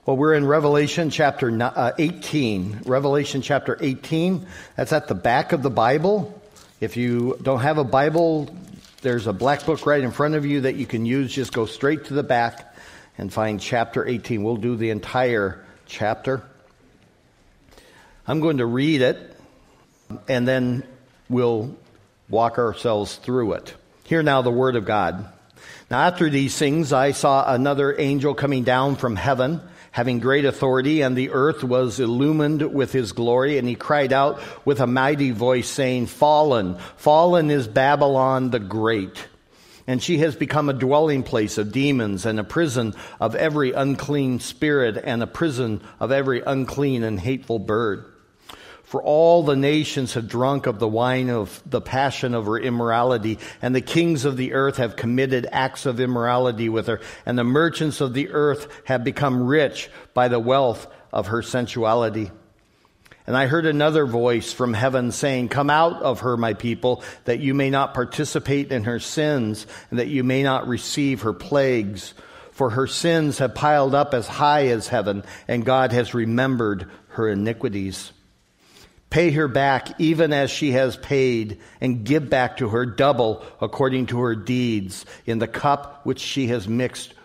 Well, we're in Revelation chapter 18. Revelation chapter 18, that's at the back of the Bible. If you don't have a Bible, there's a black book right in front of you that you can use. Just go straight to the back and find chapter 18. We'll do the entire chapter. I'm going to read it, and then we'll walk ourselves through it. Hear now the word of God. Now after these things, I saw another angel coming down from heaven, having great authority, and the earth was illumined with his glory. And he cried out with a mighty voice, saying, Fallen, fallen is Babylon the Great, and she has become a dwelling place of demons, and a prison of every unclean spirit, and a prison of every unclean and hateful bird. For all the nations have drunk of the wine of the passion of her immorality, and the kings of the earth have committed acts of immorality with her, and the merchants of the earth have become rich by the wealth of her sensuality. And I heard another voice from heaven saying, Come out of her, my people, that you may not participate in her sins, and that you may not receive her plagues. For her sins have piled up as high as heaven, and God has remembered her iniquities. Pay her back even as she has paid, and give back to her double according to her deeds. In the cup which she has mixed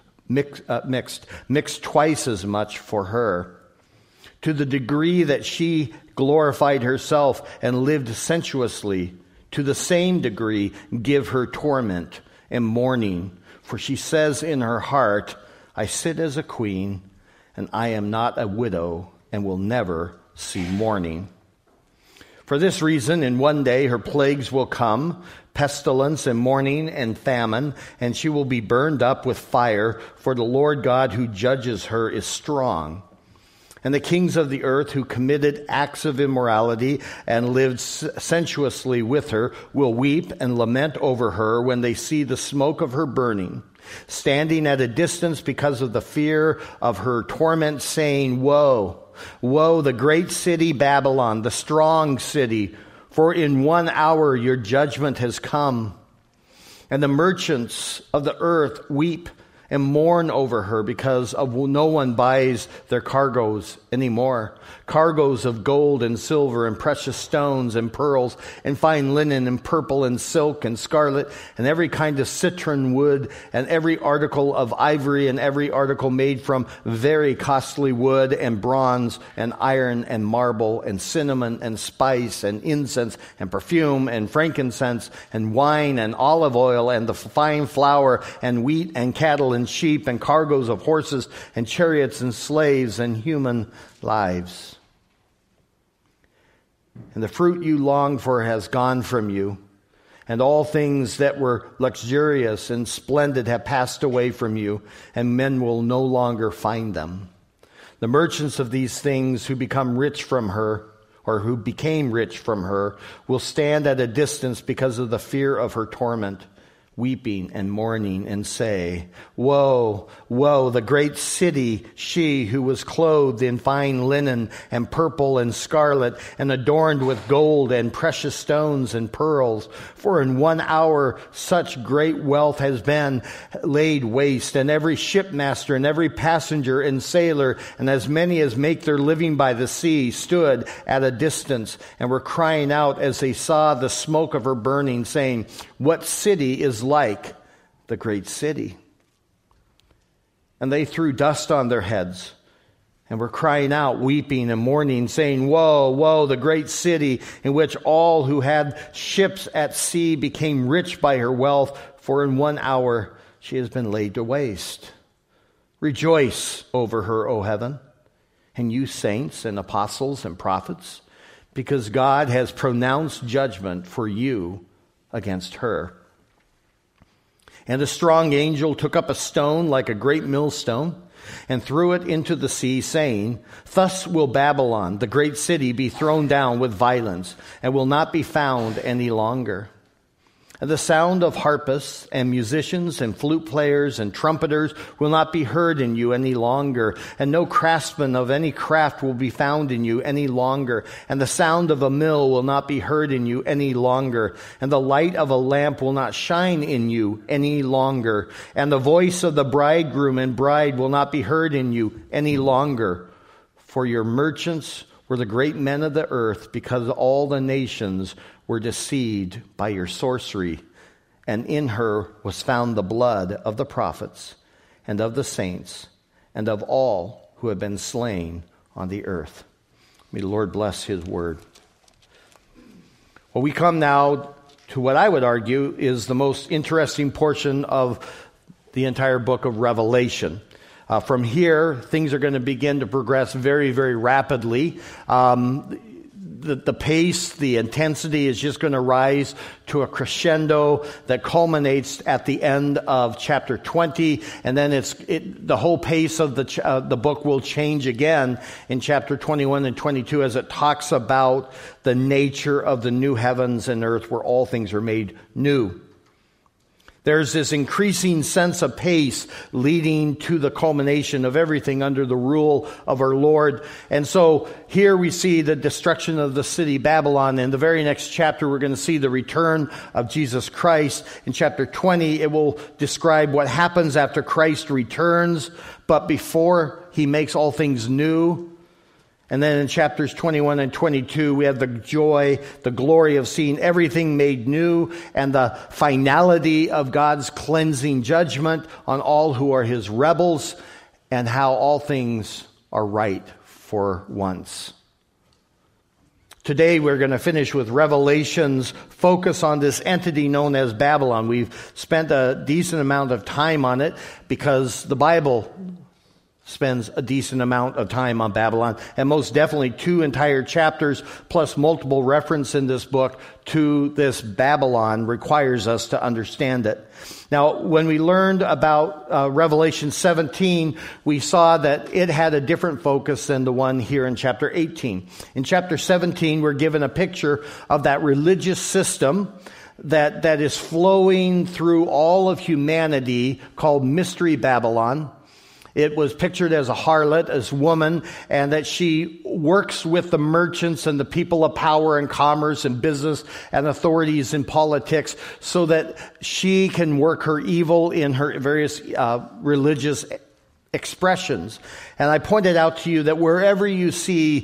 twice as much for her. To the degree that she glorified herself and lived sensuously, to the same degree give her torment and mourning. For she says in her heart, I sit as a queen, and I am not a widow, and will never see mourning. For this reason, in one day her plagues will come, pestilence and mourning and famine, and she will be burned up with fire, for the Lord God who judges her is strong. And the kings of the earth who committed acts of immorality and lived sensuously with her will weep and lament over her when they see the smoke of her burning, standing at a distance because of the fear of her torment, saying, Woe! Woe, the great city Babylon, the strong city, for in 1 hour your judgment has come. And the merchants of the earth weep and mourn over her because no one buys their cargoes anymore. Cargoes of gold and silver and precious stones and pearls and fine linen and purple and silk and scarlet and every kind of citron wood and every article of ivory and every article made from very costly wood and bronze and iron and marble and cinnamon and spice and incense and perfume and frankincense and wine and olive oil and the fine flour and wheat and cattle and sheep and cargoes of horses and chariots and slaves and human lives. And the fruit you longed for has gone from you, and all things that were luxurious and splendid have passed away from you, and men will no longer find them. The merchants of these things who become rich from her, or who became rich from her, will stand at a distance because of the fear of her torment, weeping and mourning, and say, Woe, woe, the great city, she who was clothed in fine linen and purple and scarlet and adorned with gold and precious stones and pearls. For in 1 hour such great wealth has been laid waste, and every shipmaster and every passenger and sailor and as many as make their living by the sea stood at a distance and were crying out as they saw the smoke of her burning, saying, What city is like the great city? And they threw dust on their heads and were crying out, weeping and mourning, saying, Woe, woe, the great city in which all who had ships at sea became rich by her wealth, for in 1 hour she has been laid to waste. Rejoice over her, O heaven, and you saints and apostles and prophets, because God has pronounced judgment for you against her. And a strong angel took up a stone like a great millstone and threw it into the sea, saying, Thus will Babylon, the great city, be thrown down with violence and will not be found any longer. And the sound of harpists and musicians and flute players and trumpeters will not be heard in you any longer. And no craftsman of any craft will be found in you any longer. And the sound of a mill will not be heard in you any longer. And the light of a lamp will not shine in you any longer. And the voice of the bridegroom and bride will not be heard in you any longer. For your merchants were the great men of the earth, because all the nations were deceived by your sorcery, and in her was found the blood of the prophets and of the saints and of all who have been slain on the earth. May the Lord bless his word. Well, we come now to what I would argue is the most interesting portion of the entire book of Revelation. From here, things are going to begin to progress very, very rapidly. The pace, the intensity is just going to rise to a crescendo that culminates at the end of chapter 20, and then the whole pace of the book will change again in chapter 21 and 22 as it talks about the nature of the new heavens and earth where all things are made new. There's this increasing sense of pace leading to the culmination of everything under the rule of our Lord. And so here we see the destruction of the city Babylon. In the very next chapter, we're going to see the return of Jesus Christ. In chapter 20, it will describe what happens after Christ returns, but before he makes all things new. And then in chapters 21 and 22, we have the joy, the glory of seeing everything made new, and the finality of God's cleansing judgment on all who are his rebels, and how all things are right for once. Today we're going to finish with Revelation's focus on this entity known as Babylon. We've spent a decent amount of time on it because the Bible spends a decent amount of time on Babylon, and most definitely 2 entire chapters plus multiple reference in this book to this Babylon requires us to understand it. Now, when we learned about Revelation 17, we saw that it had a different focus than the one here in chapter 18. In chapter 17, we're given a picture of that religious system that is flowing through all of humanity called Mystery Babylon. It was pictured as a harlot, as woman, and that she works with the merchants and the people of power and commerce and business and authorities in politics so that she can work her evil in her various religious expressions. And I pointed out to you that wherever you see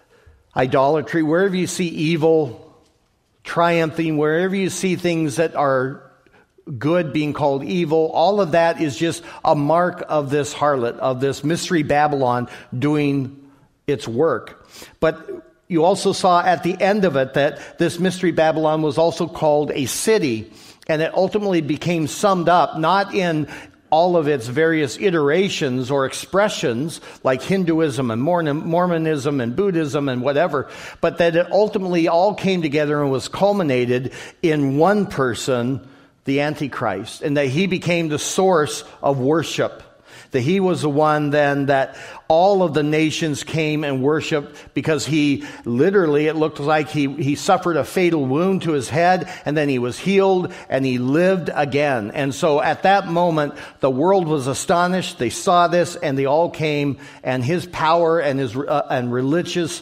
idolatry, wherever you see evil triumphing, wherever you see things that are good being called evil, all of that is just a mark of this harlot, of this Mystery Babylon doing its work. But you also saw at the end of it that this Mystery Babylon was also called a city, and it ultimately became summed up not in all of its various iterations or expressions like Hinduism and Mormonism and Buddhism and whatever, but that it ultimately all came together and was culminated in one person, the Antichrist, and that he became the source of worship. That he was the one then that all of the nations came and worshiped because he literally, it looked like he suffered a fatal wound to his head and then he was healed and he lived again. And so at that moment, the world was astonished. They saw this and they all came, and his power and his and religious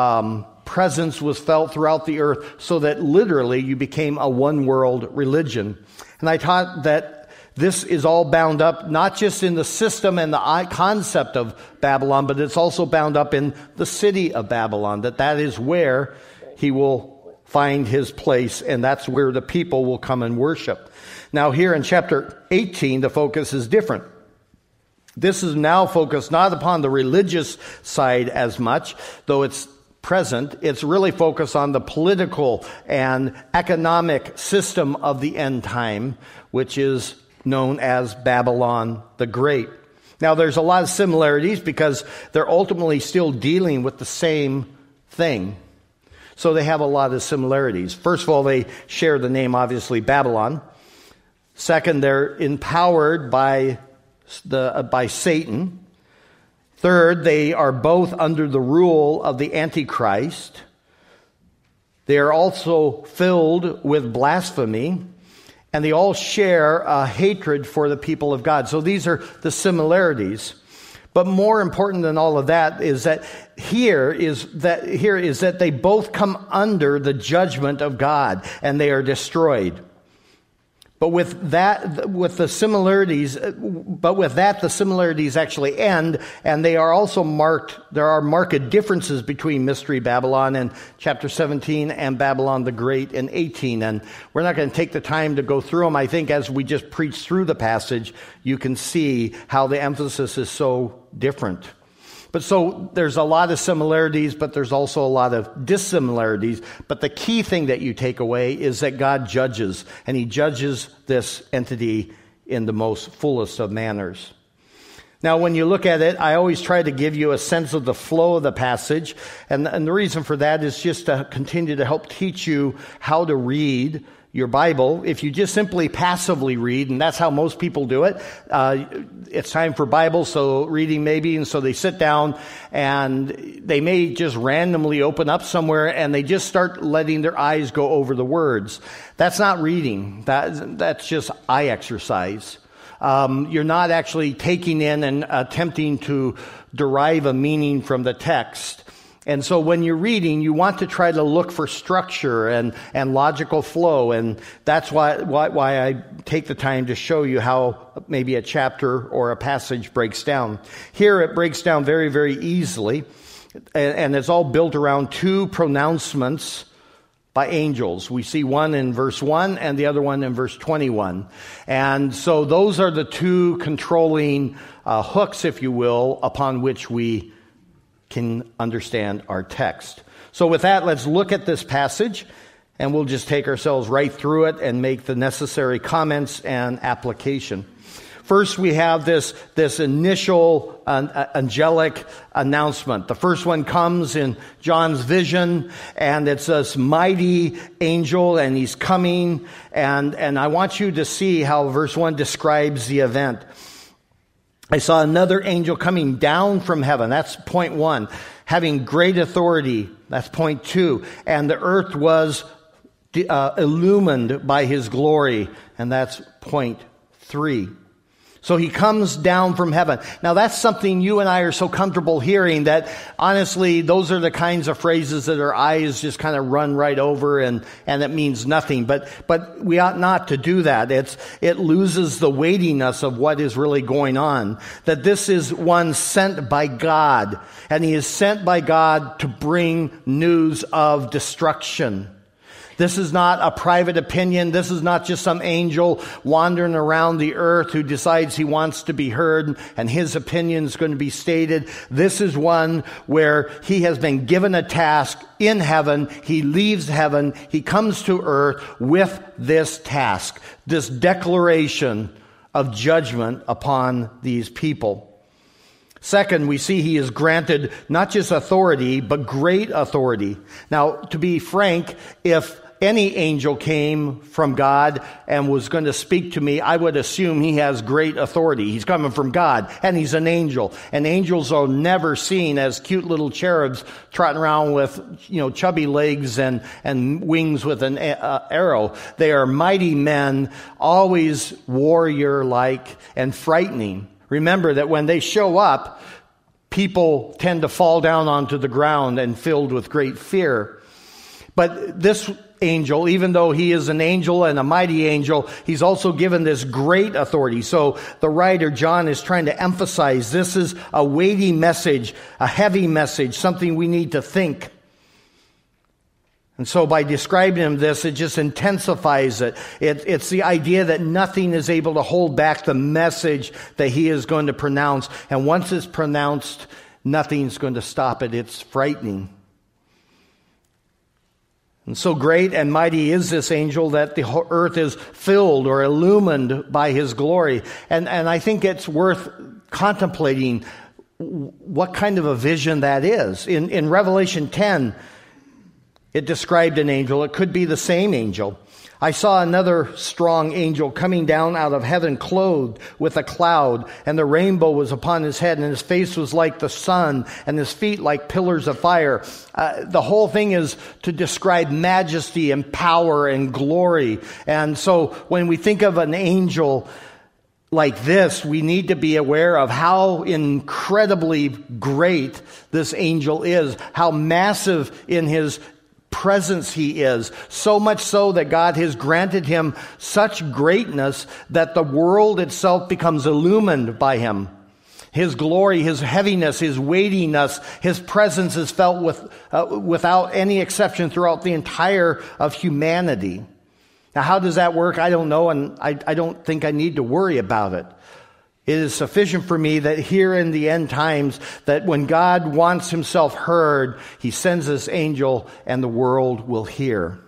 presence was felt throughout the earth, so that literally you became a one world religion. And I taught that this is all bound up not just in the system and the concept of Babylon, but it's also bound up in the city of Babylon, that is where he will find his place, and that's where the people will come and worship. Now here in chapter 18, the focus is different. This is now focused not upon the religious side as much, though it's present. It's really focused on the political and economic system of the end time, which is known as Babylon the Great. Now, there's a lot of similarities because they're ultimately still dealing with the same thing. So they have a lot of similarities. First of all, they share the name, obviously, Babylon. Second, they're empowered by Satan. Third, they are both under the rule of the Antichrist. They are also filled with blasphemy. and they all share a hatred for the people of God. So these are the similarities. But more important than all of that is that here is that they both come under the judgment of God, and they are destroyed. But with that, the similarities actually end, and they are also marked. There are marked differences between Mystery Babylon in chapter 17 and Babylon the Great in 18. And we're not going to take the time to go through them. I think as we just preach through the passage, you can see how the emphasis is so different. But so there's a lot of similarities, but there's also a lot of dissimilarities. But the key thing that you take away is that God judges, and he judges this entity in the most fullest of manners. Now, when you look at it, I always try to give you a sense of the flow of the passage. And the reason for that is just to continue to help teach you how to read your Bible. If you just simply passively read, and that's how most people do it, it's time for Bible, so reading maybe, and so they sit down and they may just randomly open up somewhere and they just start letting their eyes go over the words. That's not reading. That's just eye exercise. You're not actually taking in and attempting to derive a meaning from the text. And so when you're reading, you want to try to look for structure and logical flow. And that's why I take the time to show you how maybe a chapter or a passage breaks down. Here it breaks down very, very easily. And it's all built around two pronouncements by angels. We see one in verse 1 and the other one in verse 21. And so those are the two controlling hooks, if you will, upon which we can understand our text. So with that, let's look at this passage, and we'll just take ourselves right through it and make the necessary comments and application. First, we have this initial angelic announcement. The first one comes in John's vision, and it's this mighty angel, and he's coming, and I want you to see how verse 1 describes the event. I saw another angel coming down from heaven. That's point 1. Having great authority. That's point 2. And the earth was illumined by his glory. And that's point 3. So he comes down from heaven. Now that's something you and I are so comfortable hearing that honestly, those are the kinds of phrases that our eyes just kind of run right over and it means nothing. But we ought not to do that. It loses the weightiness of what is really going on. That this is one sent by God, and he is sent by God to bring news of destruction. This is not a private opinion. This is not just some angel wandering around the earth who decides he wants to be heard and his opinion is going to be stated. This is one where he has been given a task in heaven. He leaves heaven. He comes to earth with this task, this declaration of judgment upon these people. Second, we see he is granted not just authority, but great authority. Now, to be frank, if any angel came from God and was going to speak to me, I would assume he has great authority. He's coming from God, and he's an angel. And angels are never seen as cute little cherubs trotting around with, chubby legs and wings with an arrow. They are mighty men, always warrior-like and frightening. Remember that when they show up, people tend to fall down onto the ground and filled with great fear. But this angel, even though he is an angel and a mighty angel, he's also given this great authority. So the writer, John, is trying to emphasize this is a weighty message, a heavy message, something we need to think. And so by describing him this, it just intensifies it. It's the idea that nothing is able to hold back the message that he is going to pronounce. And once it's pronounced, nothing's going to stop it. It's frightening. And so great and mighty is this angel that the earth is filled or illumined by his glory. And I think it's worth contemplating what kind of a vision that is. In Revelation 10, it described an angel. It could be the same angel. I saw another strong angel coming down out of heaven, clothed with a cloud, and the rainbow was upon his head, and his face was like the sun, and his feet like pillars of fire. The whole thing is to describe majesty and power and glory. And so when we think of an angel like this, we need to be aware of how incredibly great this angel is, how massive in his presence he is, so much so that God has granted him such greatness that the world itself becomes illumined by him. His glory, his heaviness, his weightiness, his presence is felt without any exception throughout the entire of humanity. Now, how does that work? I don't know, and I don't think I need to worry about it. It is sufficient for me that here in the end times, that when God wants himself heard, he sends this angel and the world will hear.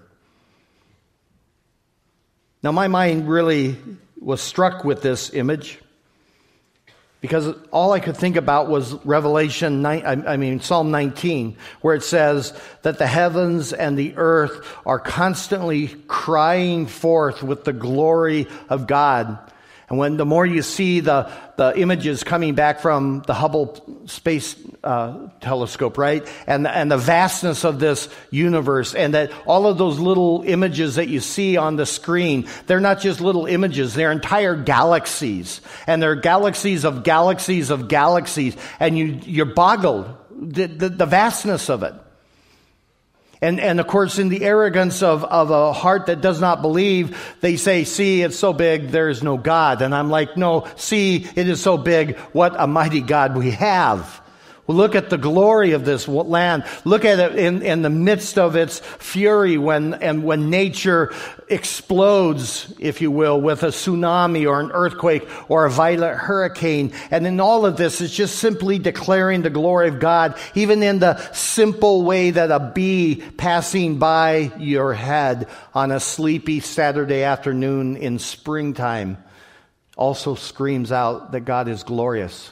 Now, my mind really was struck with this image because all I could think about was Psalm 19, where it says that the heavens and the earth are constantly crying forth with the glory of God. And when the more you see the images coming back from the Hubble Space Telescope, right? And the vastness of this universe, and that all of those little images that you see on the screen, they're not just little images, they're entire galaxies. And they're galaxies of galaxies of galaxies. And you're boggled, the vastness of it. And of course, in the arrogance of a heart that does not believe, they say, see, it's so big, there is no God. And I'm like, no, see, it is so big, what a mighty God we have. Well, look at the glory of this land. Look at it in the midst of its fury when nature explodes, if you will, with a tsunami or an earthquake or a violent hurricane. And in all of this, it's just simply declaring the glory of God, even in the simple way that a bee passing by your head on a sleepy Saturday afternoon in springtime also screams out that God is glorious.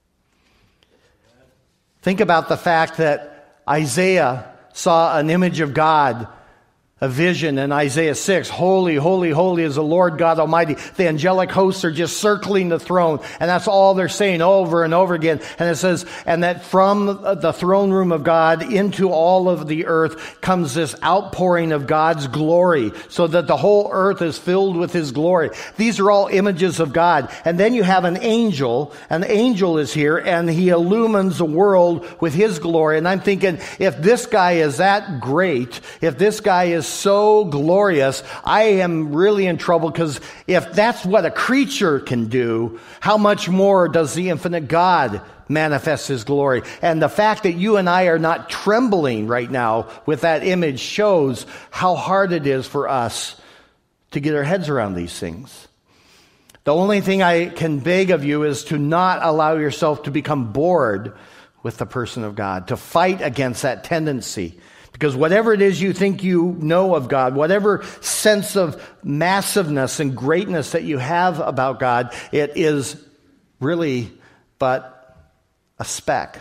Think about the fact that Isaiah saw an image of God, a vision in Isaiah 6. Holy, holy, holy is the Lord God Almighty. The angelic hosts are just circling the throne, and that's all they're saying over and over again. And it says, and that from the throne room of God into all of the earth comes this outpouring of God's glory, so that the whole earth is filled with his glory. These are all images of God. And then you have an angel is here, and he illumines the world with his glory. And I'm thinking, if this guy is that great, if this guy is so glorious, I am really in trouble, because if that's what a creature can do, how much more does the infinite God manifest his glory? And the fact that you and I are not trembling right now with that image shows how hard it is for us to get our heads around these things. The only thing I can beg of you is to not allow yourself to become bored with the person of God, to fight against that tendency. Because whatever it is you think you know of God, whatever sense of massiveness and greatness that you have about God, it is really but a speck.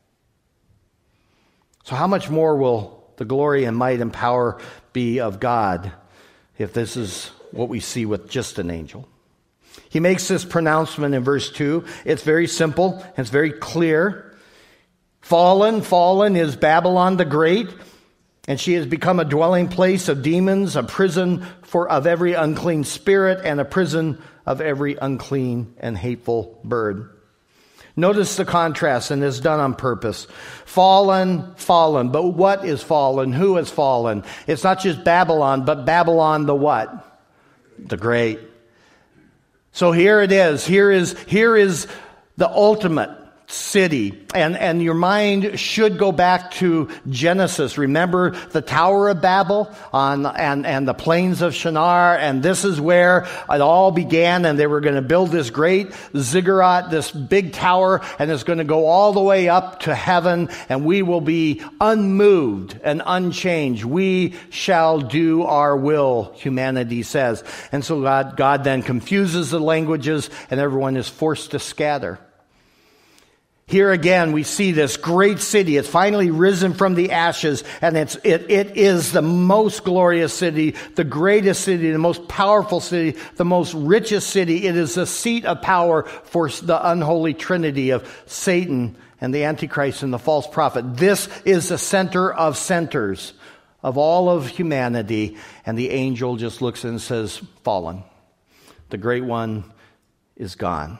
So how much more will the glory and might and power be of God if this is what we see with just an angel? He makes this pronouncement in verse 2. It's very simple. It's very clear. Fallen is Babylon the Great. And she has become a dwelling place of demons, a prison of every unclean spirit, and a prison of every unclean and hateful bird. Notice the contrast, and it's done on purpose. Fallen. But what is fallen? Who has fallen? It's not just Babylon, but Babylon the what? The Great. So here it is. Here is the ultimate city, and your mind should go back to Genesis. Remember the Tower of Babel and the plains of Shinar, and this is where it all began. And they were going to build this great ziggurat, this big tower, and it's going to go all the way up to heaven, and we will be unmoved and unchanged. We shall do our will, humanity says. And so God then confuses the languages, and everyone is forced to scatter. Here again, we see this great city. It's finally risen from the ashes, and it is the most glorious city, the greatest city, the most powerful city, the most richest city. It is the seat of power for the unholy trinity of Satan and the Antichrist and the false prophet. This is the center of centers of all of humanity, and the angel just looks and says, fallen. The great one is gone.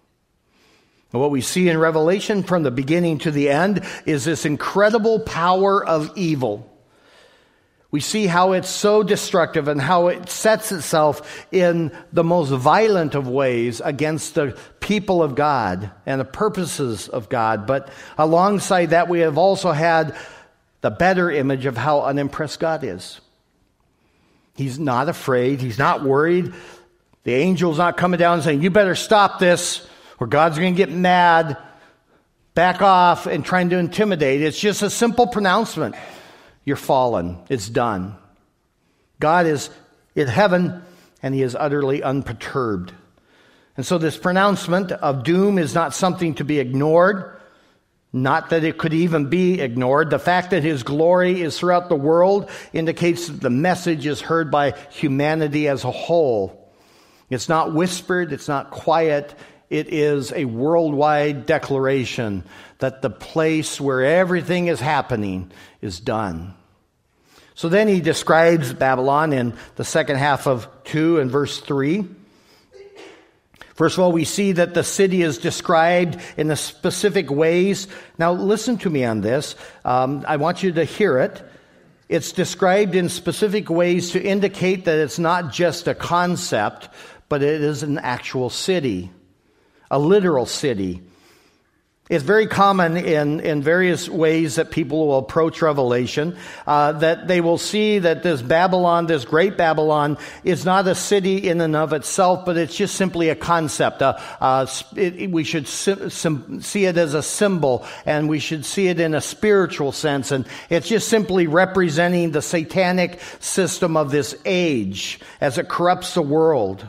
What we see in Revelation from the beginning to the end is this incredible power of evil. We see how it's so destructive and how it sets itself in the most violent of ways against the people of God and the purposes of God. But alongside that, we have also had the better image of how unimpressed God is. He's not afraid. He's not worried. The angel's not coming down and saying, you better stop this, or God's going to get mad, back off, and trying to intimidate. It's just a simple pronouncement. You're fallen. It's done. God is in heaven, and he is utterly unperturbed. And so this pronouncement of doom is not something to be ignored. Not that it could even be ignored. The fact that his glory is throughout the world indicates that the message is heard by humanity as a whole. It's not whispered. It's not quiet. It is a worldwide declaration that the place where everything is happening is done. So then he describes Babylon in the second half of 2 and verse 3. First of all, we see that the city is described in the specific ways. Now listen to me on this. I want you to hear it. It's described in specific ways to indicate that it's not just a concept, but it is an actual city. A literal city. It's very common in various ways that people will approach Revelation, that they will see that this Babylon, this great Babylon, is not a city in and of itself, but it's just simply a concept. We should see it as a symbol, and we should see it in a spiritual sense, and it's just simply representing the satanic system of this age as it corrupts the world.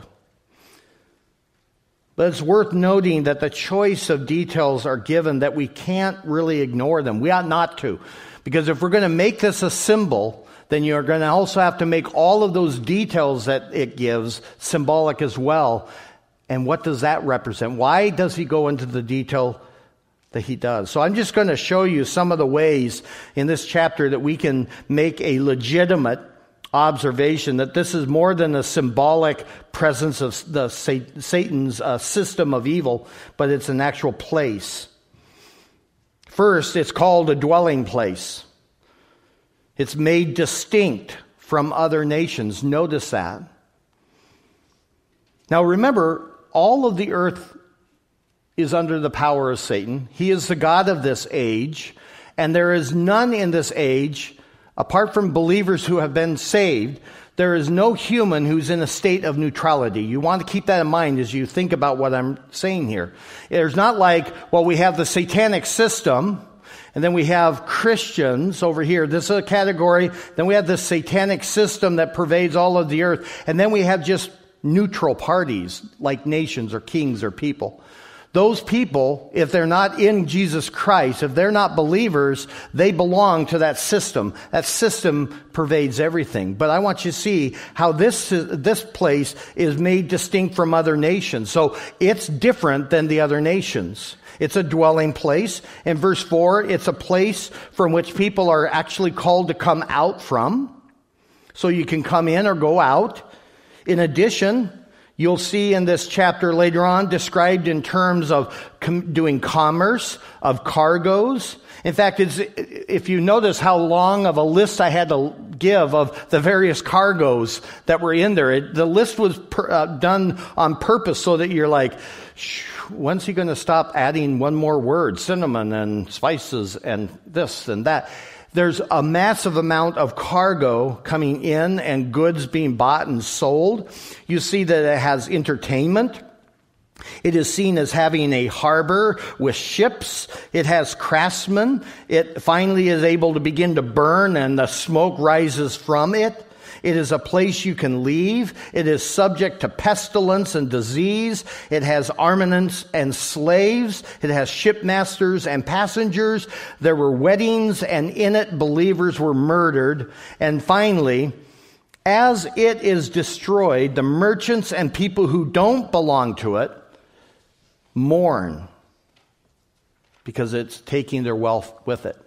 But it's worth noting that the choice of details are given that we can't really ignore them. We ought not to. Because if we're going to make this a symbol, then you're going to also have to make all of those details that it gives symbolic as well. And what does that represent? Why does he go into the detail that he does? So I'm just going to show you some of the ways in this chapter that we can make a legitimate observation that this is more than a symbolic presence of the Satan's system of evil, but it's an actual place. First, it's called a dwelling place. It's made distinct from other nations. Notice that. Now remember, all of the earth is under the power of Satan. He is the god of this age, and there is none in this age apart from believers who have been saved. There is no human who's in a state of neutrality. You want to keep that in mind as you think about what I'm saying here. There's not like, well, we have the satanic system, and then we have Christians over here. This is a category. Then we have the satanic system that pervades all of the earth. And then we have just neutral parties like nations or kings or people. Those people, if they're not in Jesus Christ, if they're not believers, they belong to that system. That system pervades everything. But I want you to see how this place is made distinct from other nations. So it's different than the other nations. It's a dwelling place. In verse 4, it's a place from which people are actually called to come out from. So you can come in or go out. In addition, you'll see in this chapter later on described in terms of doing commerce, of cargoes. In fact, if you notice how long of a list I had to give of the various cargoes that were in there, the list was done on purpose so that you're like, when's he going to stop adding one more word? Cinnamon and spices and this and that. There's a massive amount of cargo coming in and goods being bought and sold. You see that it has entertainment. It is seen as having a harbor with ships. It has craftsmen. It finally is able to begin to burn and the smoke rises from it. It is a place you can leave. It is subject to pestilence and disease. It has armaments and slaves. It has shipmasters and passengers. There were weddings, and in it believers were murdered. And finally, as it is destroyed, the merchants and people who don't belong to it mourn because it's taking their wealth with it.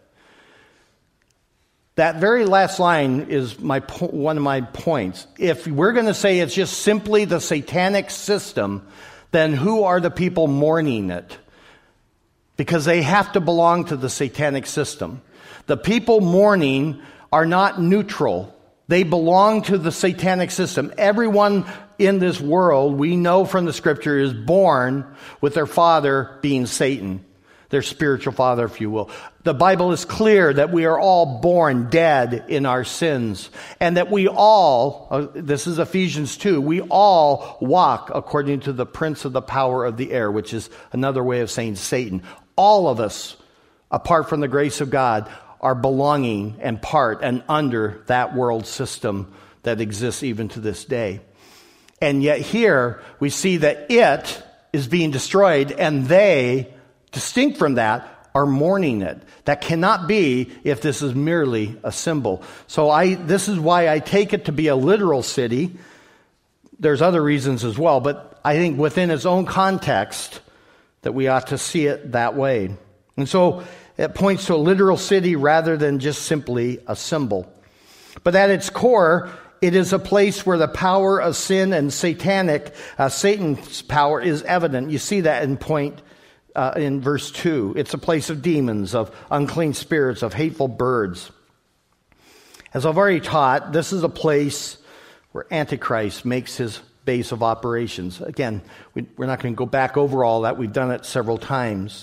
That very last line is one of my points. If we're going to say it's just simply the satanic system, then who are the people mourning it? Because they have to belong to the satanic system. The people mourning are not neutral. They belong to the satanic system. Everyone in this world, we know from the scripture, is born with their father being Satan. Their spiritual father, if you will. The Bible is clear that we are all born dead in our sins. And that we all, this is Ephesians 2, we all walk according to the prince of the power of the air, which is another way of saying Satan. All of us, apart from the grace of God, are belonging and part and under that world system that exists even to this day. And yet here we see that it is being destroyed, and they, distinct from that, are mourning it. That cannot be if this is merely a symbol. So this is why I take it to be a literal city. There's other reasons as well, but I think within its own context that we ought to see it that way. And so it points to a literal city rather than just simply a symbol. But at its core, it is a place where the power of sin and Satan's power is evident. You see that in verse 2. It's a place of demons, of unclean spirits, of hateful birds. As I've already taught, this is a place where Antichrist makes his base of operations. Again, we're not going to go back over all that. We've done it several times.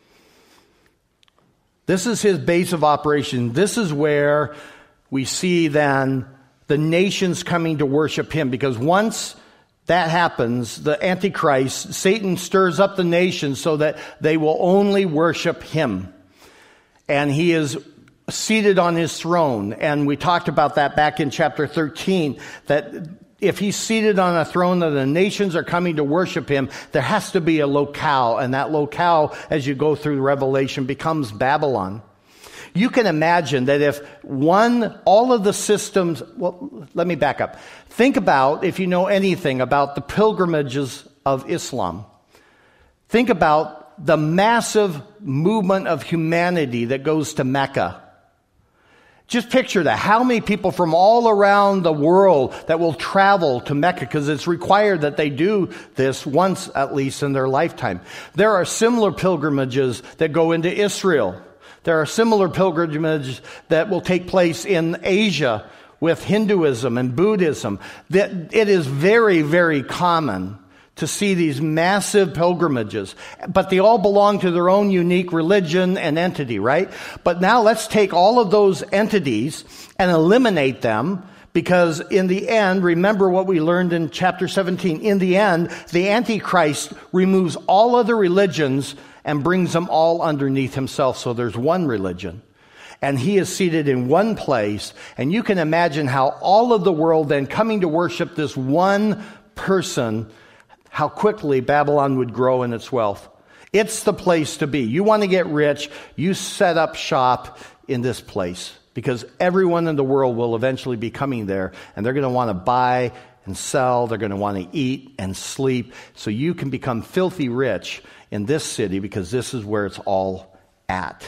This is his base of operation. This is where we see then the nations coming to worship him. Because once that happens, the Antichrist, Satan stirs up the nations so that they will only worship him. And he is seated on his throne. And we talked about that back in chapter 13, that if he's seated on a throne and the nations are coming to worship him, there has to be a locale. And that locale, as you go through Revelation, becomes Babylon. You can imagine that if all of the systems, well, let me back up. Think about, if you know anything about the pilgrimages of Islam. Think about the massive movement of humanity that goes to Mecca. Just picture that. How many people from all around the world that will travel to Mecca, because it's required that they do this once at least in their lifetime. There are similar pilgrimages that go into Israel. There are similar pilgrimages that will take place in Asia with Hinduism and Buddhism. That it is very, very common to see these massive pilgrimages. But they all belong to their own unique religion and entity, right? But now let's take all of those entities and eliminate them, because in the end, remember what we learned in chapter 17. In the end, the Antichrist removes all other religions and brings them all underneath himself. So there's one religion. And he is seated in one place. And you can imagine how all of the world then coming to worship this one person, how quickly Babylon would grow in its wealth. It's the place to be. You want to get rich, you set up shop in this place, because everyone in the world will eventually be coming there, and they're going to want to buy and sell. They're going to want to eat and sleep. So you can become filthy rich in this city, because this is where it's all at.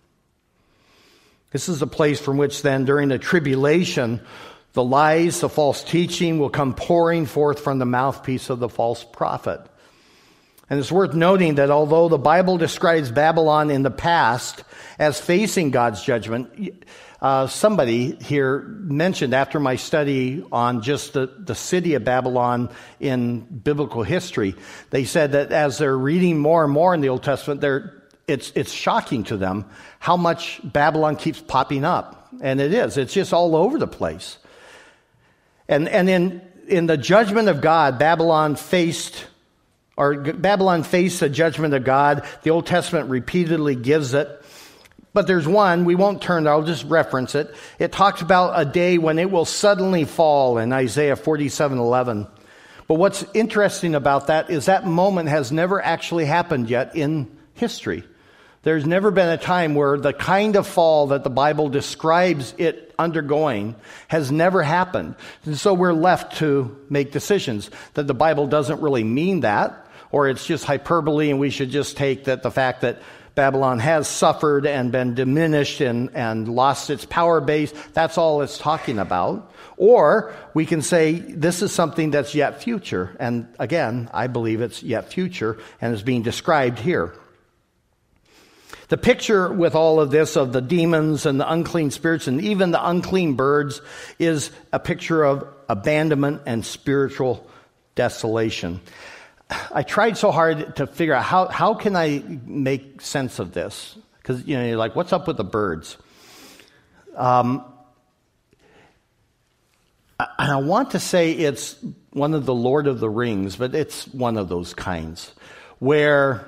This is a place from which then during the tribulation, the lies, the false teaching will come pouring forth from the mouthpiece of the false prophet. And it's worth noting that although the Bible describes Babylon in the past as facing God's judgment, somebody here mentioned after my study on just the city of Babylon in biblical history, they said that as they're reading more and more in the Old Testament, it's shocking to them how much Babylon keeps popping up. And it is. It's just all over the place. And in the judgment of God, Babylon faced the judgment of God. The Old Testament repeatedly gives it. But there's one, we won't turn there, I'll just reference it. It talks about a day when it will suddenly fall in Isaiah 47:11. But what's interesting about that is that moment has never actually happened yet in history. There's never been a time where the kind of fall that the Bible describes it undergoing has never happened. And so we're left to make decisions that the Bible doesn't really mean that, or it's just hyperbole and we should just take that the fact that Babylon has suffered and been diminished and lost its power base. That's all it's talking about. Or we can say this is something that's yet future. And again, I believe it's yet future and is being described here. The picture with all of this of the demons and the unclean spirits and even the unclean birds is a picture of abandonment and spiritual desolation. I tried so hard to figure out how can I make sense of this? Because, you're like, what's up with the birds? And I want to say it's one of the Lord of the Rings, but it's one of those kinds where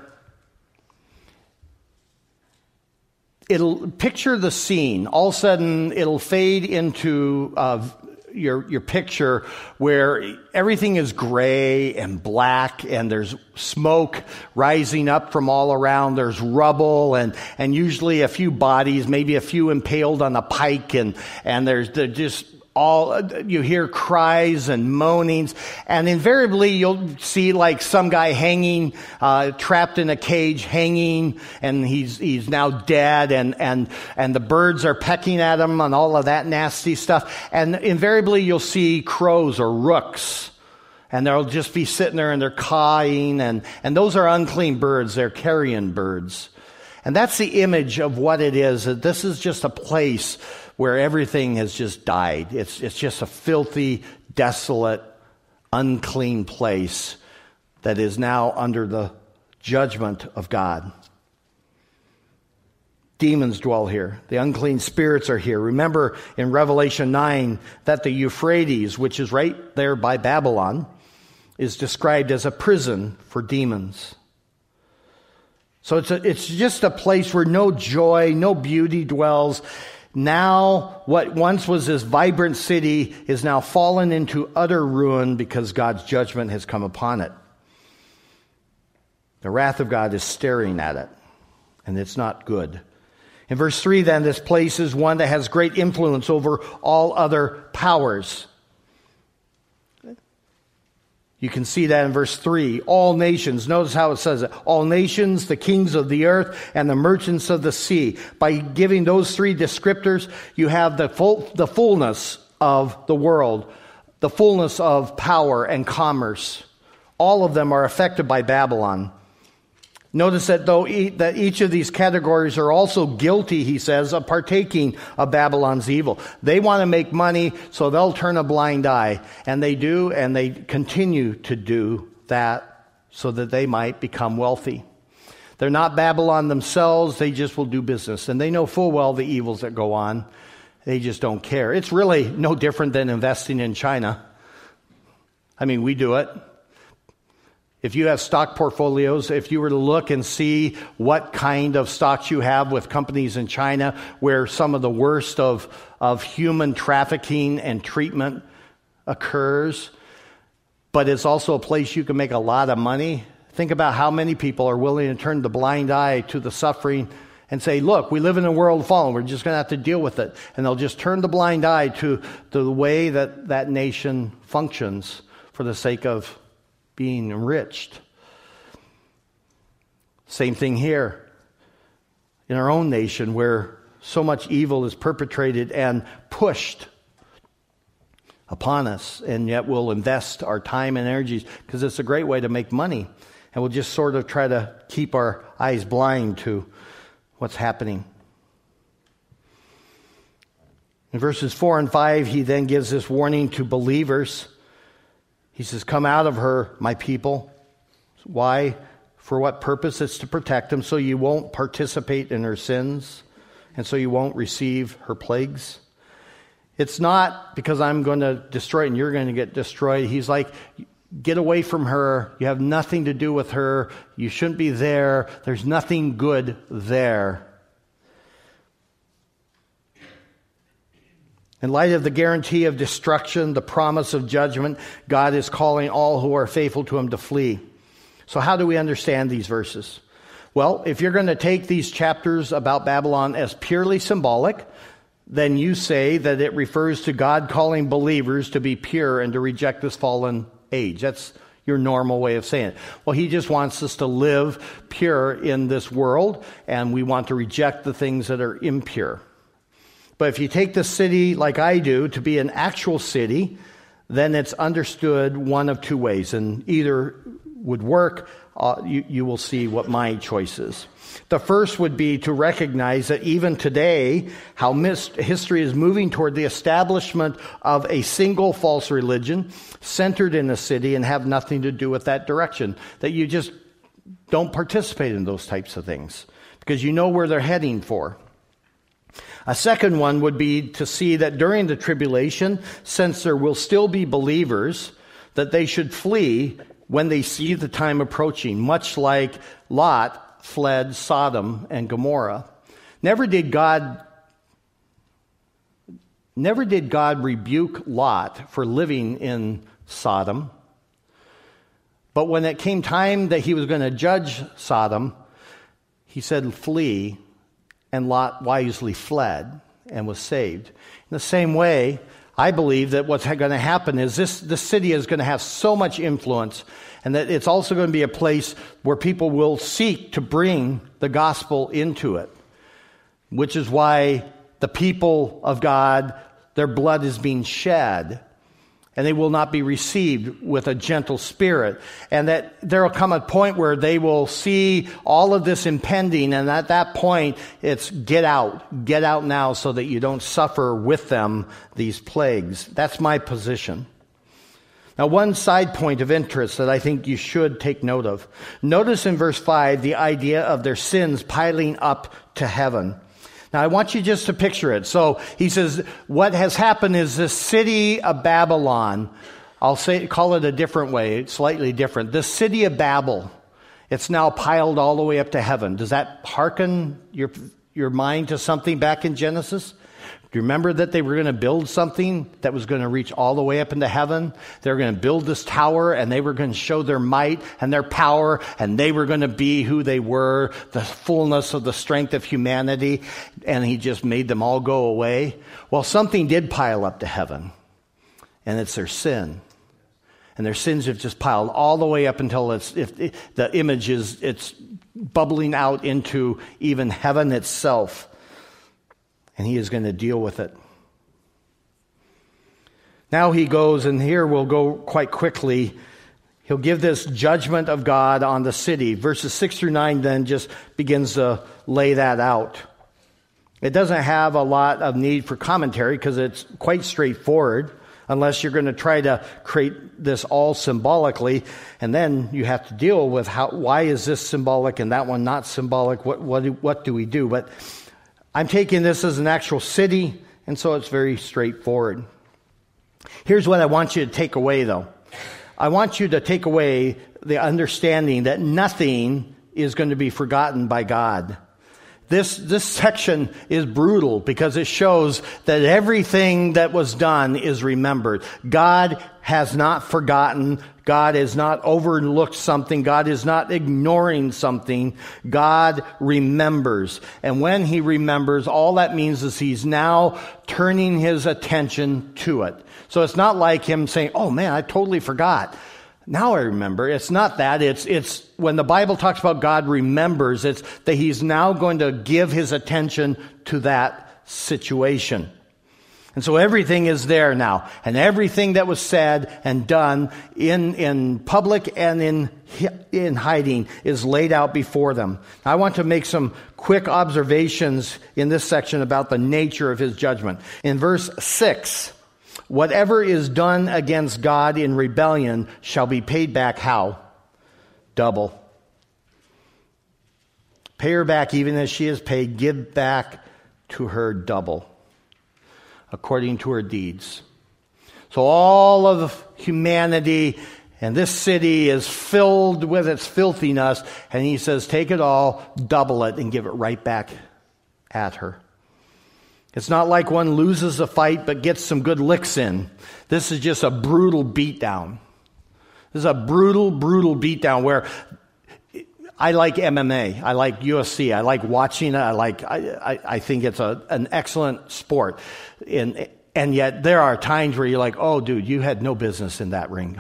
it'll picture the scene. All of a sudden, it'll fade into your picture where everything is gray and black and there's smoke rising up from all around. There's rubble and usually a few bodies, maybe a few impaled on a pike, and they're just all, you hear cries and moanings, and invariably you'll see like some guy hanging, trapped in a cage, hanging, and he's now dead, and the birds are pecking at him and all of that nasty stuff. And invariably you'll see crows or rooks, and they'll just be sitting there and they're cawing, and those are unclean birds. They're carrion birds. And that's the image of what it is. That this is just a place where everything has just died. It's just a filthy, desolate, unclean place that is now under the judgment of God. Demons dwell here. The unclean spirits are here. Remember in Revelation 9 that the Euphrates, which is right there by Babylon, is described as a prison for demons. So it's just a place where no joy, no beauty dwells. Now, what once was this vibrant city is now fallen into utter ruin because God's judgment has come upon it. The wrath of God is staring at it, and it's not good. In verse 3, then, this place is one that has great influence over all other powers. You can see that in verse 3. All nations, notice how it says it. All nations, the kings of the earth, and the merchants of the sea. By giving those three descriptors, you have the fullness of the world, the fullness of power and commerce. All of them are affected by Babylon. Notice that that each of these categories are also guilty, he says, of partaking of Babylon's evil. They want to make money, so they'll turn a blind eye. And they do, and they continue to do that so that they might become wealthy. They're not Babylon themselves, they just will do business. And they know full well the evils that go on. They just don't care. It's really no different than investing in China. I mean, we do it. If you have stock portfolios, if you were to look and see what kind of stocks you have with companies in China where some of the worst of human trafficking and treatment occurs, but it's also a place you can make a lot of money. Think about how many people are willing to turn the blind eye to the suffering and say, look, we live in a world fallen, we're just going to have to deal with it. And they'll just turn the blind eye to the way that nation functions for the sake of being enriched. Same thing here in our own nation where so much evil is perpetrated and pushed upon us, and yet we'll invest our time and energies because it's a great way to make money, and we'll just sort of try to keep our eyes blind to what's happening. In verses 4 and 5, he then gives this warning to believers. He says, come out of her, my people. Why? For what purpose? It's to protect them so you won't participate in her sins and so you won't receive her plagues. It's not because I'm going to destroy it and you're going to get destroyed. He's like, get away from her. You have nothing to do with her. You shouldn't be there. There's nothing good there. In light of the guarantee of destruction, the promise of judgment, God is calling all who are faithful to him to flee. So how do we understand these verses? Well, if you're going to take these chapters about Babylon as purely symbolic, then you say that it refers to God calling believers to be pure and to reject this fallen age. That's your normal way of saying it. Well, he just wants us to live pure in this world, and we want to reject the things that are impure. But if you take the city like I do to be an actual city, then it's understood one of two ways, and either would work. You will see what my choice is. The first would be to recognize that even today, how history is moving toward the establishment of a single false religion centered in a city and have nothing to do with that direction. That you just don't participate in those types of things because you know where they're heading for. A second one would be to see that during the tribulation, since there will still be believers, that they should flee when they see the time approaching, much like Lot fled Sodom and Gomorrah. Never did God rebuke Lot for living in Sodom. But when it came time that he was going to judge Sodom, he said, flee, and Lot wisely fled and was saved. In the same way, I believe that what's going to happen is this city is going to have so much influence, and that it's also going to be a place where people will seek to bring the gospel into it, which is why the people of God, their blood is being shed, and they will not be received with a gentle spirit. And that there will come a point where they will see all of this impending, and at that point, it's get out now so that you don't suffer with them these plagues. That's my position. Now, one side point of interest that I think you should take note of. Notice in verse 5 the idea of their sins piling up to heaven. Now, I want you just to picture it. So he says, what has happened is this city of Babylon, call it a different way, slightly different. The city of Babel, it's now piled all the way up to heaven. Does that hearken your mind to something back in Genesis? Do you remember that they were going to build something that was going to reach all the way up into heaven? They were going to build this tower, and they were going to show their might and their power, and they were going to be who they were, the fullness of the strength of humanity, and he just made them all go away. Well, something did pile up to heaven, and it's their sin. And their sins have just piled all the way up until the image it's bubbling out into even heaven itself. And he is going to deal with it. Now he goes, and here we'll go quite quickly. He'll give this judgment of God on the city. Verses 6 through 9 then just begins to lay that out. It doesn't have a lot of need for commentary because it's quite straightforward, unless you're going to try to create this all symbolically. And then you have to deal with why is this symbolic and that one not symbolic? What do we do? But I'm taking this as an actual city, and so it's very straightforward. Here's what I want you to take away, though. I want you to take away the understanding that nothing is going to be forgotten by God. This section is brutal because it shows that everything that was done is remembered. God has not forgotten. God has not overlooked something. God is not ignoring something. God remembers. And when he remembers, all that means is he's now turning his attention to it. So it's not like him saying, oh man, I totally forgot. Now I remember. It's not that. It's when the Bible talks about God remembers, it's that he's now going to give his attention to that situation. And so everything is there now. And everything that was said and done in public and in hiding is laid out before them. I want to make some quick observations in this section about the nature of his judgment. In verse 6, whatever is done against God in rebellion shall be paid back how? Double. Pay her back even as she is paid. Give back to her double, according to her deeds. So all of humanity and this city is filled with its filthiness, and he says, take it all, double it, and give it right back at her. It's not like one loses a fight but gets some good licks in. This is just a brutal beatdown. This is a brutal beatdown where I like MMA. I like UFC. I like watching it. I think it's an excellent sport. And yet there are times where you're like, oh, dude, you had no business in that ring.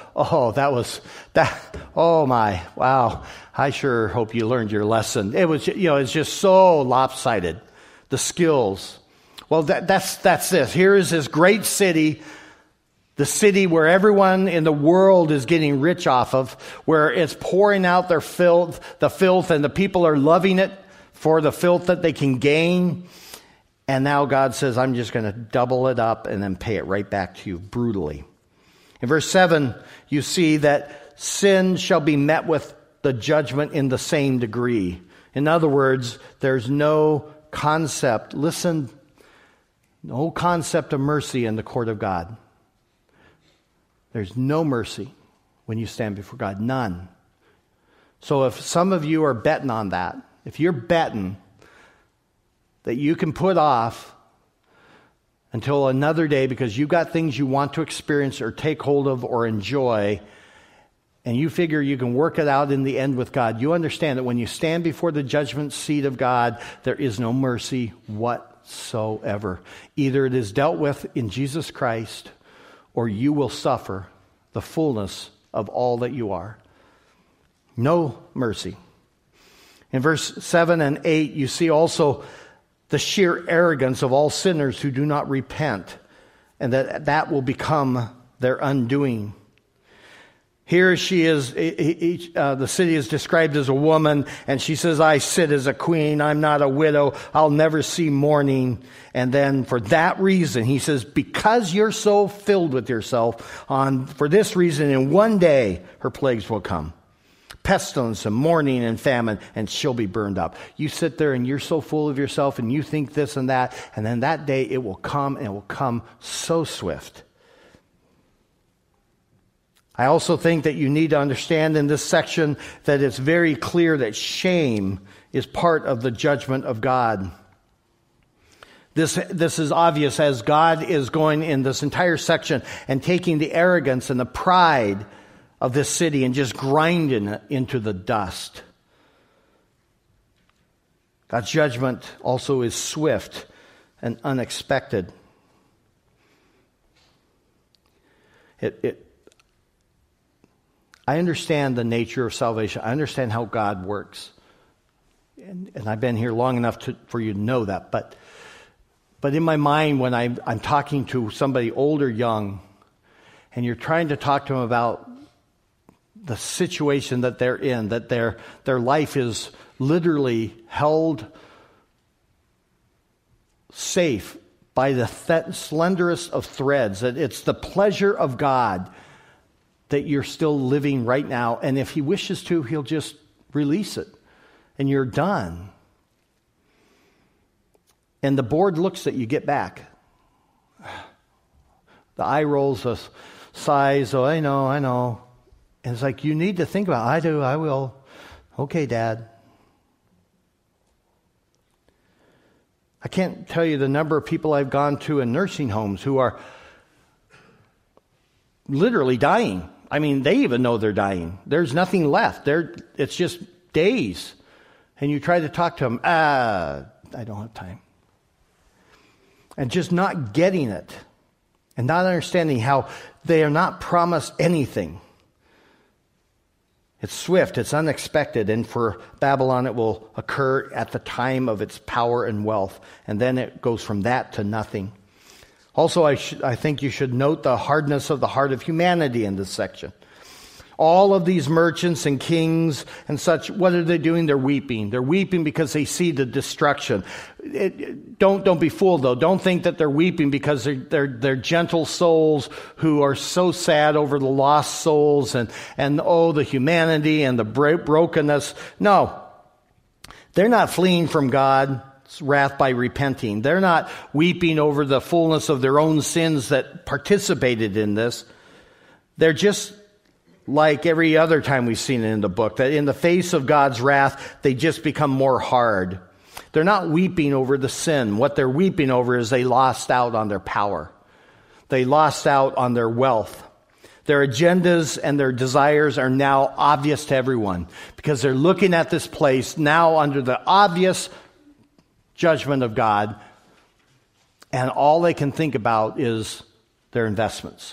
Oh my, wow. I sure hope you learned your lesson. It's just so lopsided. The skills. Well, that's this. Here is this great city, the city where everyone in the world is getting rich off of, where it's pouring out the filth, and the people are loving it for the filth that they can gain. And now God says, I'm just going to double it up and then pay it right back to you brutally. In verse 7, you see that sin shall be met with the judgment in the same degree. In other words, there's no concept, no concept of mercy in the court of God. There's no mercy when you stand before God. None. So if some of you are betting on that, if you're betting that you can put off until another day because you've got things you want to experience or take hold of or enjoy, and you figure you can work it out in the end with God, you understand that when you stand before the judgment seat of God, there is no mercy whatsoever. Either it is dealt with in Jesus Christ, or you will suffer the fullness of all that you are. No mercy. In verse 7 and 8, you see also the sheer arrogance of all sinners who do not repent, and that will become their undoing. Here she is, the city is described as a woman, and she says, I sit as a queen, I'm not a widow, I'll never see mourning. And then for that reason, he says, because you're so filled with yourself, for this reason, in one day, her plagues will come. Pestilence and mourning and famine, and she'll be burned up. You sit there and you're so full of yourself and you think this and that, and then that day it will come, and it will come so swift. I also think that you need to understand in this section that it's very clear that shame is part of the judgment of God. This is obvious as God is going in this entire section and taking the arrogance and the pride of this city and just grinding it into the dust. God's judgment also is swift and unexpected. I understand the nature of salvation. I understand how God works. And I've been here long enough for you to know that. But in my mind, when I'm talking to somebody old or young, and you're trying to talk to them about the situation that they're in, that their life is literally held safe by the slenderest of threads, that it's the pleasure of God that you're still living right now, and if he wishes to, he'll just release it, and you're done. And the board looks at you, get back. The eye rolls, the sighs, oh, I know. And it's like, you need to think about it. I do, I will. Okay, Dad. I can't tell you the number of people I've gone to in nursing homes who are literally dying. I mean, they even know they're dying. There's nothing left. It's just days. And you try to talk to them, I don't have time. And just not getting it. And not understanding how they are not promised anything. It's swift, it's unexpected, and for Babylon it will occur at the time of its power and wealth. And then it goes from that to nothing. Also, I think you should note the hardness of the heart of humanity in this section. All of these merchants and kings and such, what are they doing? They're weeping. They're weeping because they see the destruction. Don't be fooled, though. Don't think that they're weeping because they're gentle souls who are so sad over the lost souls and the humanity and the brokenness. No. They're not fleeing from God's wrath by repenting. They're not weeping over the fullness of their own sins that participated in this. They're just like every other time we've seen it in the book, that in the face of God's wrath, they just become more hard. They're not weeping over the sin. What they're weeping over is they lost out on their power. They lost out on their wealth. Their agendas and their desires are now obvious to everyone because they're looking at this place now under the obvious judgment of God, and all they can think about is their investments.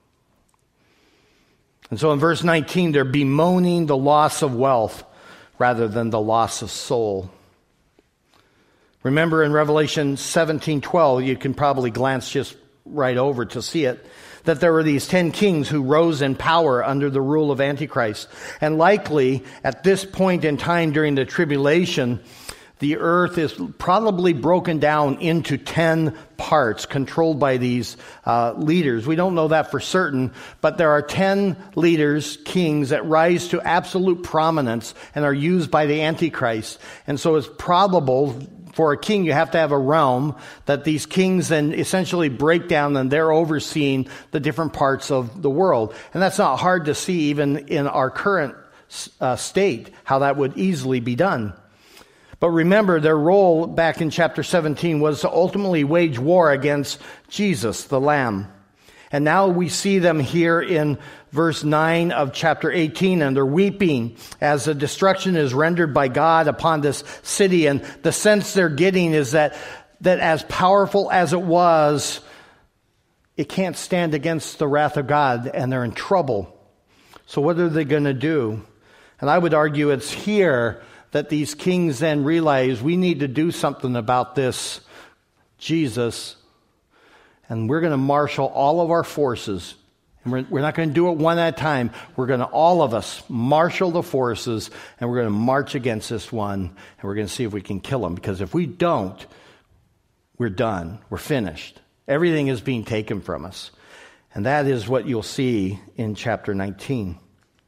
And so in verse 19, they're bemoaning the loss of wealth rather than the loss of soul. Remember in Revelation 17:12, you can probably glance just right over to see it, that there were these 10 kings who rose in power under the rule of Antichrist. And likely, at this point in time during the tribulation, the earth is probably broken down into 10 parts controlled by these leaders. We don't know that for certain, but there are 10 leaders, kings, that rise to absolute prominence and are used by the Antichrist. And so it's probable for a king, you have to have a realm that these kings then essentially break down, and they're overseeing the different parts of the world. And that's not hard to see even in our current state, how that would easily be done. But remember, their role back in chapter 17 was to ultimately wage war against Jesus, the Lamb. And now we see them here in verse 9 of chapter 18, and they're weeping as the destruction is rendered by God upon this city. And the sense they're getting is that as powerful as it was, it can't stand against the wrath of God, and they're in trouble. So what are they going to do? And I would argue it's here that these kings then realize we need to do something about this Jesus, and we're going to marshal all of our forces. And we're not going to do it one at a time. We're going to, all of us, marshal the forces, and we're going to march against this one, and we're going to see if we can kill him. Because if we don't, we're done. We're finished. Everything is being taken from us. And that is what you'll see in chapter 19.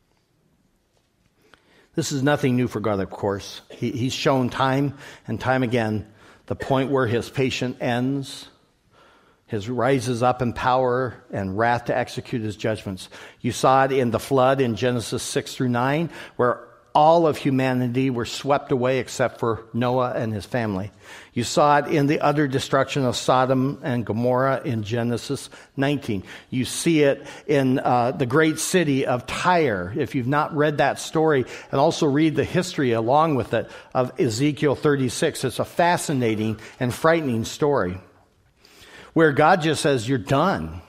This is nothing new for God, of course. He's shown time and time again the point where his patience ends. His rises up in power and wrath to execute his judgments. You saw it in the flood in Genesis 6 through 9, where all of humanity were swept away except for Noah and his family. You saw it in the utter destruction of Sodom and Gomorrah in Genesis 19. You see it in the great city of Tyre, if you've not read that story, and also read the history along with it of Ezekiel 36. It's a fascinating and frightening story, where God just says, you're done.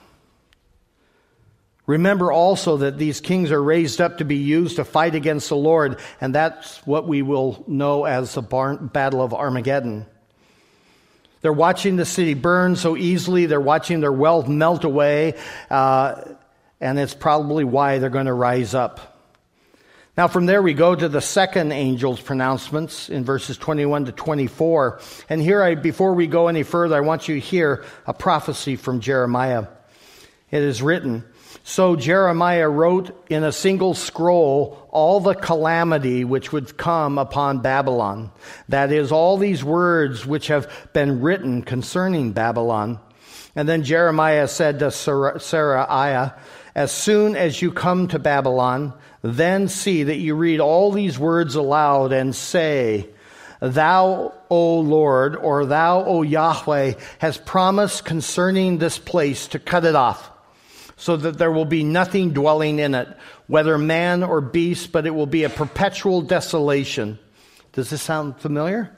Remember also that these kings are raised up to be used to fight against the Lord, and that's what we will know as the Battle of Armageddon. They're watching the city burn so easily. They're watching their wealth melt away, and it's probably why they're going to rise up. Now from there we go to the second angel's pronouncements in verses 21 to 24. And here, before we go any further, I want you to hear a prophecy from Jeremiah. It is written, "So Jeremiah wrote in a single scroll all the calamity which would come upon Babylon. That is, all these words which have been written concerning Babylon. And then Jeremiah said to Seraiah, as soon as you come to Babylon, then see that you read all these words aloud and say, Thou, O Lord, or Thou, O Yahweh, has promised concerning this place to cut it off, so that there will be nothing dwelling in it, whether man or beast, but it will be a perpetual desolation." Does this sound familiar?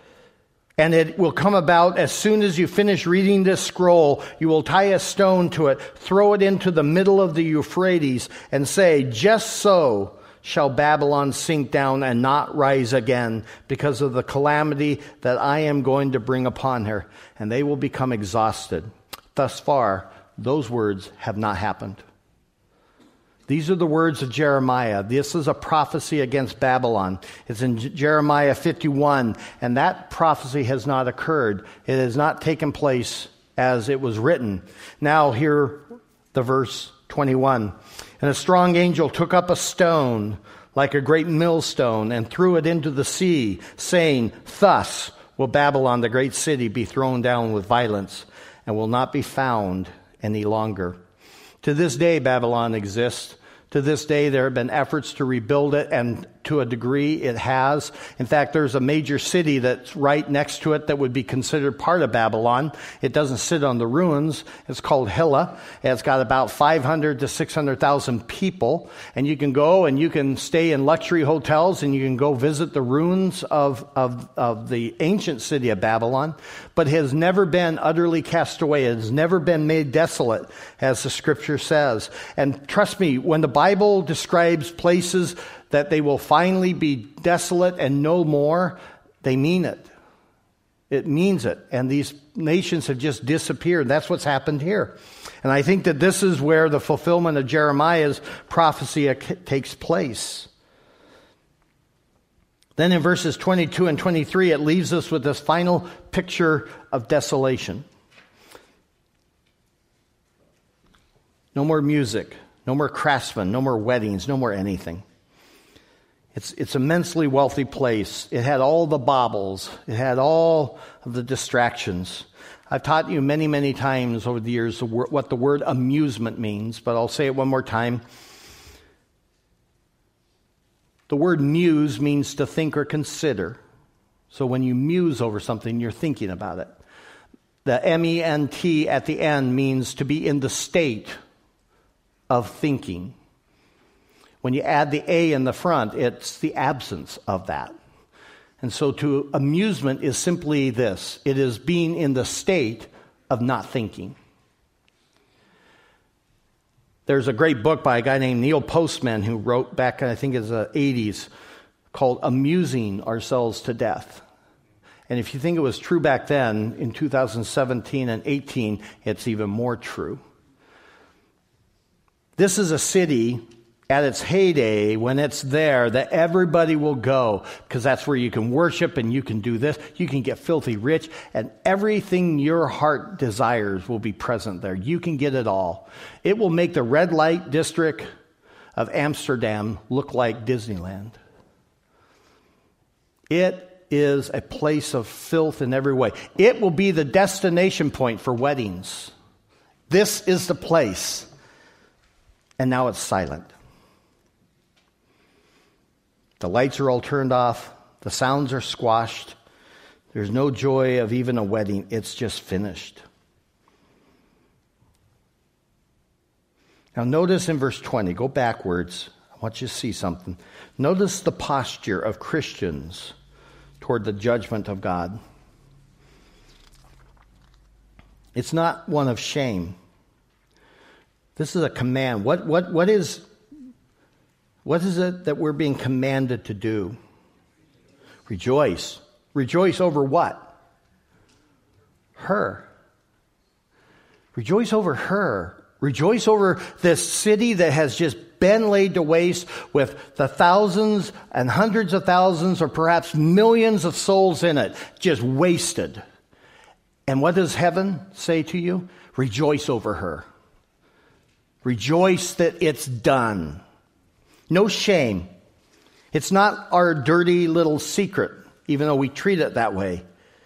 "And it will come about as soon as you finish reading this scroll, you will tie a stone to it, throw it into the middle of the Euphrates, and say, Just so shall Babylon sink down and not rise again, because of the calamity that I am going to bring upon her, and they will become exhausted." Thus far, those words have not happened. These are the words of Jeremiah. This is a prophecy against Babylon. It's in Jeremiah 51, and that prophecy has not occurred. It has not taken place as it was written. Now hear the verse 21. "And a strong angel took up a stone like a great millstone and threw it into the sea, saying, Thus will Babylon, the great city, be thrown down with violence and will not be found any longer." To this day, Babylon exists. To this day, there have been efforts to rebuild it and to a degree. It has. In fact, there's a major city that's right next to it that would be considered part of Babylon. It doesn't sit on the ruins. It's called Hilla. It's got about 500 to 600,000 people. And you can go and you can stay in luxury hotels and you can go visit the ruins of the ancient city of Babylon. But it has never been utterly cast away. It has never been made desolate, as the scripture says. And trust me, when the Bible describes places that they will finally be desolate and no more, they mean it. It means it. And these nations have just disappeared. That's what's happened here. And I think that this is where the fulfillment of Jeremiah's prophecy takes place. Then in verses 22 and 23, it leaves us with this final picture of desolation. No more music, no more craftsmen, no more weddings, no more anything. It's an immensely wealthy place. It had all the baubles. It had all of the distractions. I've taught you many, many times over the years what the word amusement means, but I'll say it one more time. The word muse means to think or consider. So when you muse over something, you're thinking about it. The M-E-N-T at the end means to be in the state of thinking. When you add the A in the front, it's the absence of that. And so to amusement is simply this. It is being in the state of not thinking. There's a great book by a guy named Neil Postman who wrote back, I think, in the 80s, called Amusing Ourselves to Death. And if you think it was true back then, in 2017 and 18, it's even more true. This is a city at its heyday, when it's there, that everybody will go, because that's where you can worship and you can do this. You can get filthy rich, and everything your heart desires will be present there. You can get it all. It will make the red light district of Amsterdam look like Disneyland. It is a place of filth in every way. It will be the destination point for weddings. This is the place. And now it's silent. The lights are all turned off. The sounds are squashed. There's no joy of even a wedding. It's just finished. Now notice in verse 20, go backwards. I want you to see something. Notice the posture of Christians toward the judgment of God. It's not one of shame. This is a command. What is it that we're being commanded to do? Rejoice. Rejoice over what? Her. Rejoice over her. Rejoice over this city that has just been laid to waste with the thousands and hundreds of thousands or perhaps millions of souls in it, just wasted. And what does heaven say to you? Rejoice over her. Rejoice that it's done. No shame. It's not our dirty little secret, even though we treat it that way.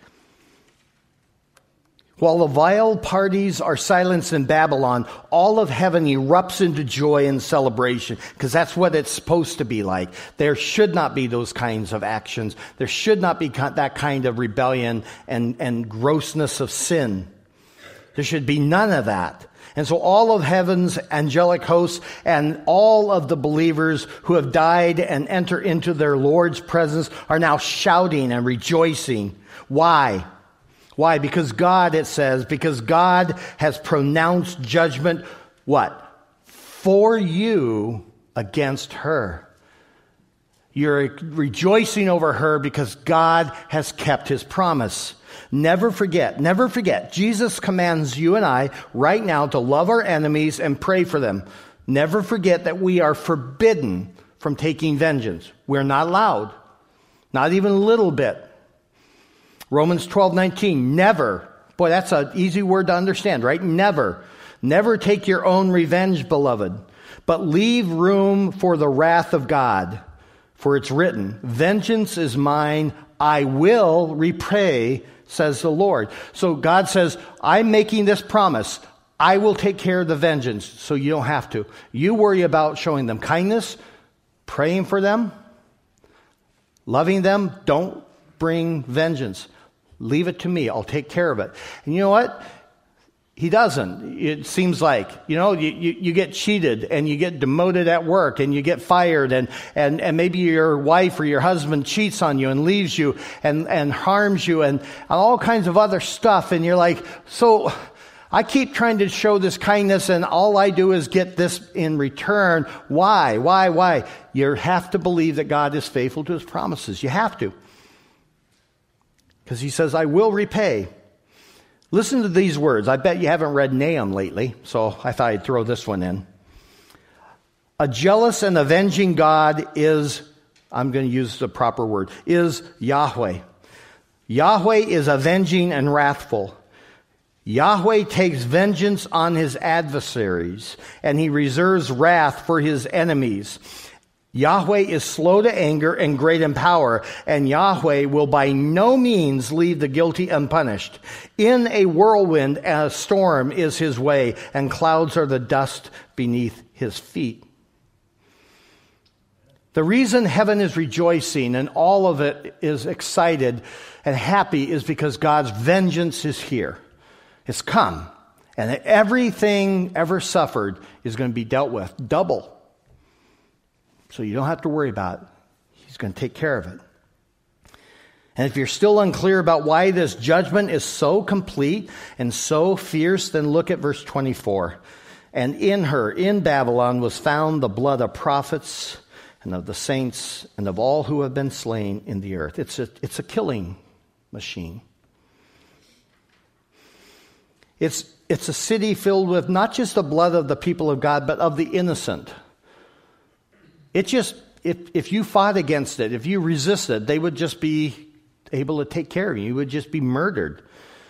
While the vile parties are silenced in Babylon, all of heaven erupts into joy and celebration, because that's what it's supposed to be like. There should not be those kinds of actions. There should not be that kind of rebellion and grossness of sin. There should be none of that. And so all of heaven's angelic hosts and all of the believers who have died and enter into their Lord's presence are now shouting and rejoicing. Why? Why? Because God, it says, because God has pronounced judgment, what? For you against her. You're rejoicing over her because God has kept his promise. Never forget. Jesus commands you and I right now to love our enemies and pray for them. Never forget that we are forbidden from taking vengeance. We're not allowed. Not even a little bit. Romans 12:19, never. Boy, that's an easy word to understand, right? Never. Never take your own revenge, beloved, but leave room for the wrath of God. For it's written, vengeance is mine, I will repay, says the Lord. So God says, I'm making this promise. I will take care of the vengeance, so you don't have to. You worry about showing them kindness, praying for them, Loving them, don't bring vengeance. Leave it to me. I'll take care of it. And you know what? He doesn't. It seems like, you get cheated and you get demoted at work and you get fired and maybe your wife or your husband cheats on you and leaves you and harms you and all kinds of other stuff. And you're like, so I keep trying to show this kindness and all I do is get this in return. Why? You have to believe that God is faithful to his promises. You have to. Because he says, I will repay. Listen to these words. I bet you haven't read Nahum lately, so I thought I'd throw this one in. A jealous and avenging God is, I'm going to use the proper word, is Yahweh. Yahweh is avenging and wrathful. Yahweh takes vengeance on his adversaries, and he reserves wrath for his enemies. Yahweh is slow to anger and great in power, and Yahweh will by no means leave the guilty unpunished. In a whirlwind and a storm is his way, and clouds are the dust beneath his feet. The reason heaven is rejoicing and all of it is excited and happy is because God's vengeance is here. It's come, and everything ever suffered is going to be dealt with double. So you don't have to worry about it. He's going to take care of it. And if you're still unclear about why this judgment is so complete and so fierce, then look at verse 24. And in her, in Babylon, was found the blood of prophets and of the saints and of all who have been slain in the earth. It's a killing machine. It's a city filled with not just the blood of the people of God, but of the innocent. It just, if you fought against it, if you resisted, they would just be able to take care of you. You would just be murdered.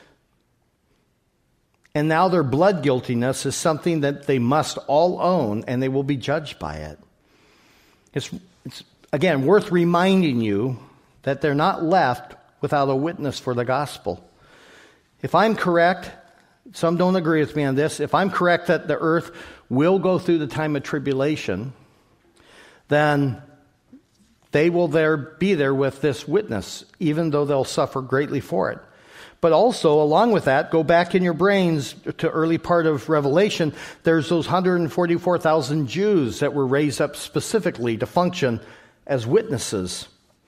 And now their blood guiltiness is something that they must all own, and they will be judged by it. It's again, worth reminding you that they're not left without a witness for the gospel. If I'm correct, some don't agree with me on this, if I'm correct that the earth will go through the time of tribulation, then they will be there with this witness, even though they'll suffer greatly for it. But also, along with that, go back in your brains to early part of Revelation, there's those 144,000 Jews that were raised up specifically to function as witnesses.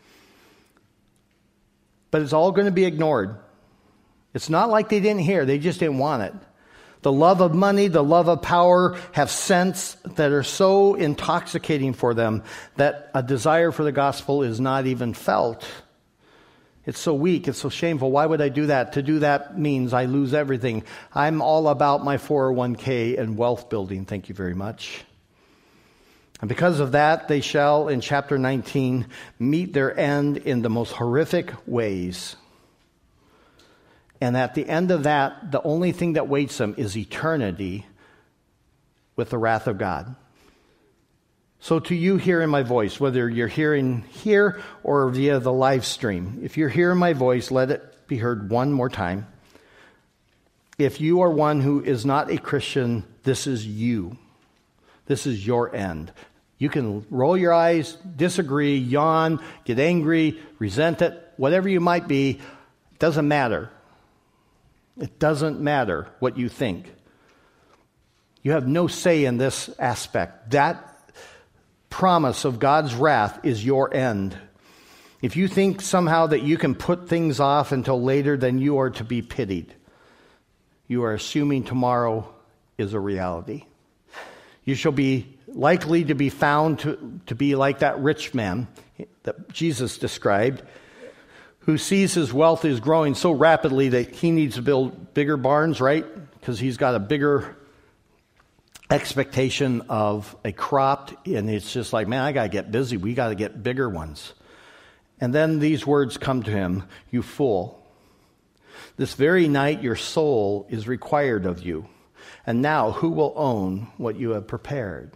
But it's all going to be ignored. It's not like they didn't hear, they just didn't want it. The love of money, the love of power have scents that are so intoxicating for them that a desire for the gospel is not even felt. It's so weak, it's so shameful. Why would I do that? To do that means I lose everything. I'm all about my 401k and wealth building, thank you very much. And because of that, they shall, in chapter 19, meet their end in the most horrific ways. And at the end of that, the only thing that waits them is eternity with the wrath of God. So to you hearing my voice, whether you're hearing here or via the live stream, if you're hearing my voice, let it be heard one more time. If you are one who is not a Christian, this is you. This is your end. You can roll your eyes, disagree, yawn, get angry, resent it, whatever you might be, it doesn't matter. It doesn't matter what you think. You have no say in this aspect. That promise of God's wrath is your end. If you think somehow that you can put things off until later, then you are to be pitied. You are assuming tomorrow is a reality. You shall be likely to be found to be like that rich man that Jesus described, who sees his wealth is growing so rapidly that he needs to build bigger barns, right? Because he's got a bigger expectation of a crop, and it's just like, man, I got to get busy. We got to get bigger ones. And then these words come to him, you fool. This very night your soul is required of you. And now who will own what you have prepared?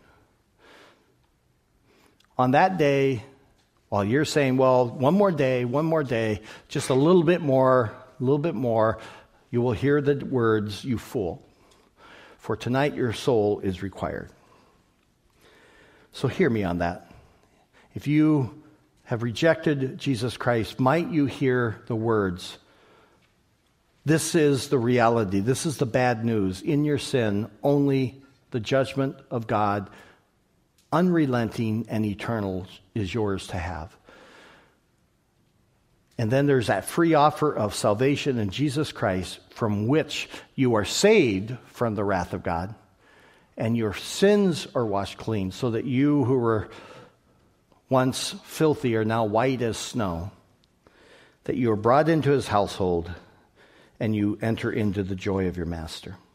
On that day, while you're saying, well, one more day, just a little bit more, you will hear the words, you fool. For tonight your soul is required. So hear me on that. If you have rejected Jesus Christ, might you hear the words, this is the reality, this is the bad news. In your sin, only the judgment of God, unrelenting and eternal, is yours to have. And then there's that free offer of salvation in Jesus Christ, from which you are saved from the wrath of God, and your sins are washed clean, so that you who were once filthy are now white as snow, that you are brought into his household, and you enter into the joy of your master.